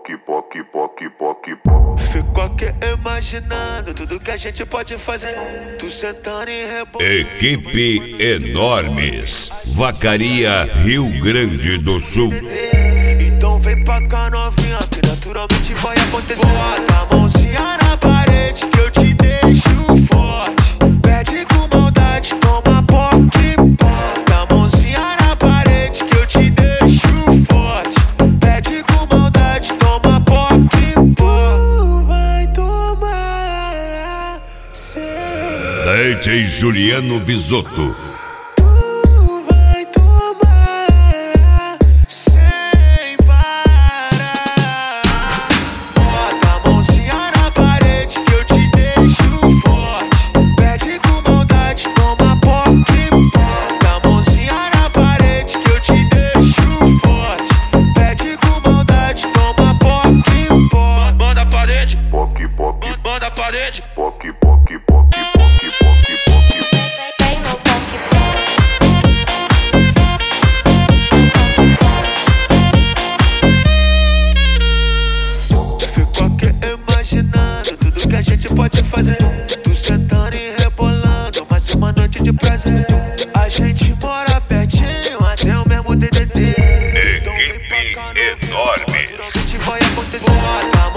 Fico aqui imaginando tudo que a gente pode fazer. Tu sentando e rebolando. Equipe Enormes, Vacaria, Rio Grande do Sul. Então vem pra cá, novinha, que naturalmente vai acontecer. Bota a mãozinha na parede que eu te deixo forte. Pede com maldade, toma poque. Bota a mãozinha na parede que eu te deixo forte. Pede com maldade, toma poque. Tu vai tomar DJ Juliano Visotto. Banda parede, fico aqui imaginando tudo que a gente pode fazer. Tu sentando e rebolando, mas uma noite de prazer. A gente mora pertinho, até o mesmo DDT. Equipe Enormes. Naturalmente vai acontecer.